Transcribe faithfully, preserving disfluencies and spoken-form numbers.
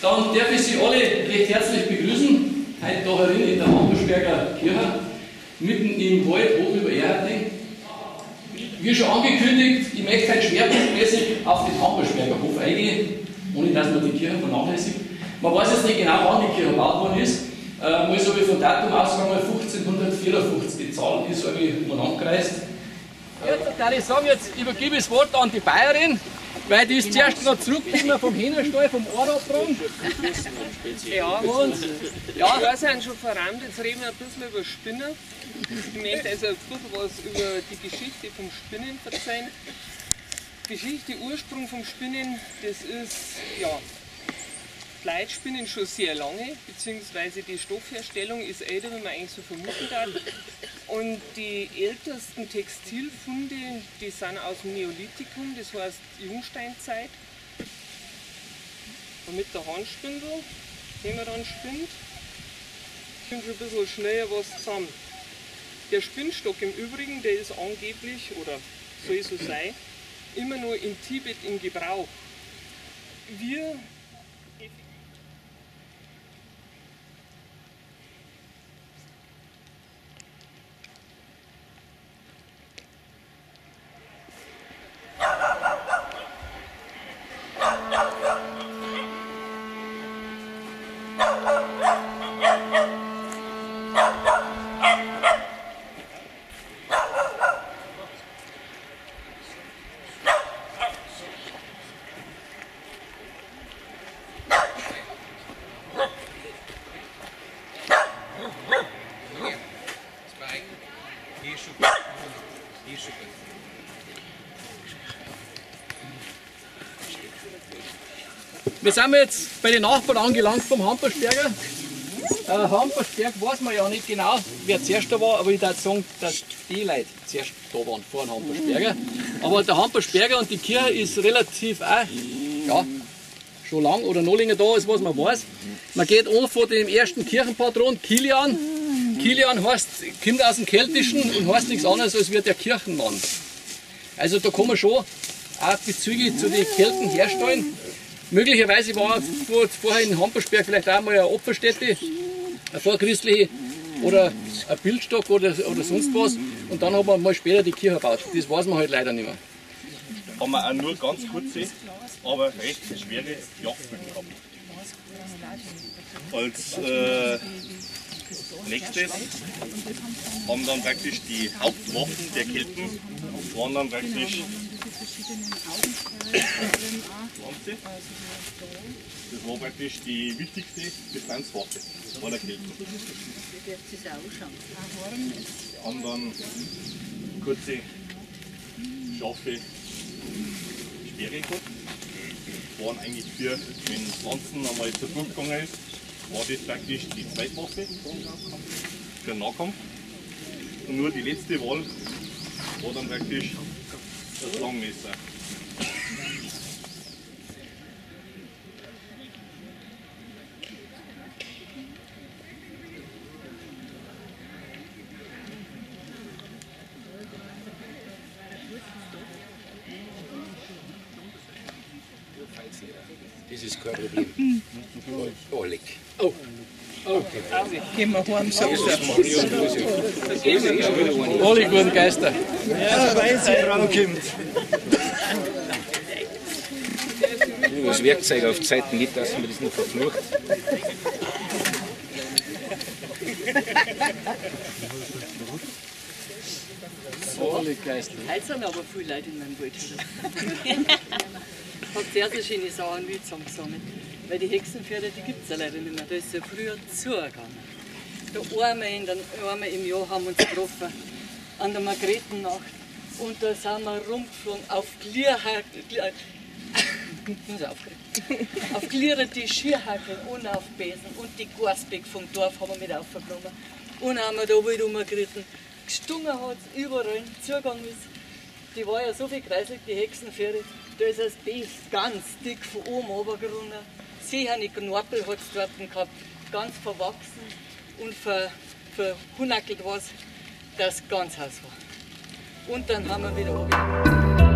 Dann darf ich Sie alle recht herzlich begrüßen, heute da herin in der Hampersberger Kirche, mitten im Wald, hoch über Erharting. Wie schon angekündigt, ich möchte heute schwerpunktmäßig auf den Hampersberger Hof eingehen, ohne dass man die Kirche vernachlässigt. Man weiß jetzt nicht genau, wann die Kirche gebaut worden ist. Äh, mal so wie von Datum ausgegangen, fünfzehnhundertvierundfünfzig, die Zahl ist irgendwie umeinander gereist. Jetzt kann ich sagen, jetzt übergebe ich das Wort an die Bayerin, weil die ist zuerst noch zurückgekommen vom Hähnerstall, vom Ohradrum. Ja, und ja, wir sind schon verrammt, jetzt reden wir ein bisschen über Spinnen. Ich möchte also ein bisschen was über die Geschichte vom Spinnen erzählen. Geschichte, Ursprung vom Spinnen, das ist, ja, Fleischspinnen schon sehr lange, beziehungsweise die Stoffherstellung ist älter, wie man eigentlich so vermuten kann. Und die ältesten Textilfunde, die sind aus dem Neolithikum, das heißt Jungsteinzeit. Und mit der Handspindel, die man dann spinnt, kommt schon ein bisschen schneller was zusammen. Der Spinnstock im Übrigen, der ist angeblich, oder soll so sein, immer nur in Tibet in Gebrauch. Wir Wir sind jetzt bei den Nachbarn angelangt vom Hampersberger. Äh, Hampersberg weiß man ja nicht genau, wer zuerst da war, aber ich würde sagen, dass die Leute zuerst da waren, vor dem Hampersberger. Aber der Hampersberger und die Kirche ist relativ auch, ja, schon lang oder noch länger da, als was man weiß. Man geht an von dem ersten Kirchenpatron, Kilian. Kilian heißt, kommt aus dem Keltischen und heißt nichts anderes als wie der Kirchenmann. Also da kann man schon auch Bezüge zu den Kelten herstellen. Möglicherweise war vorher in Hampersberg vielleicht auch mal eine Opferstätte, eine vorchristliche, oder ein Bildstock oder, oder sonst was. Und dann haben wir mal später die Kirche gebaut. Das weiß man halt leider nicht mehr. Haben wir auch nur ganz kurze, aber recht schwere Jagdbögen gehabt. Als äh, nächstes haben dann praktisch die Hauptwaffen der Kelten, waren dann praktisch das war praktisch die wichtigste Bestandswaffe aller Kelten. Die haben dann kurze, scharfe Speere gehabt. Waren eigentlich für, wenn Pflanzen einmal zur Flucht gegangen ist, war das praktisch die Zweitwaffe für den Nahkampf. Und nur die letzte Wahl war dann praktisch das Langmesser. Das ist kein Problem. Oh, leck. Oh. Okay. gehen wir heim, so Alle guten Geister. Ja, weil sie drankommt. Das Werkzeug auf die Seite, nicht, dass man das noch verflucht. Alle Geister. Heute sind aber viele Leute in meinem Wald. Ich habe sehr, sehr schöne Sachen mit zusammengesammelt. Weil die Hexenpferde, die gibt es ja leider nicht mehr. Da ist ja früher zugegangen. Da einmal, in den, einmal im Jahr haben wir uns getroffen, an der Margretennacht. Und da sind wir rumgeflogen auf Glierhackel, Glier, auf glierte Schierhackeln und auf Besen. Und die Garsbeck vom Dorf haben wir mit aufgenommen. Und haben wir da wild rumgeritten. Gestungen hat es überall, zugegangen ist. Die war ja so viel kreislig, die Hexenpferde. Da ist das Biest ganz dick von oben runtergerungen. Seherne Knorpel hat es dort gehabt, ganz verwachsen und ver, verhunackelt was, das ganz Haus war. Und dann haben wir wieder runter.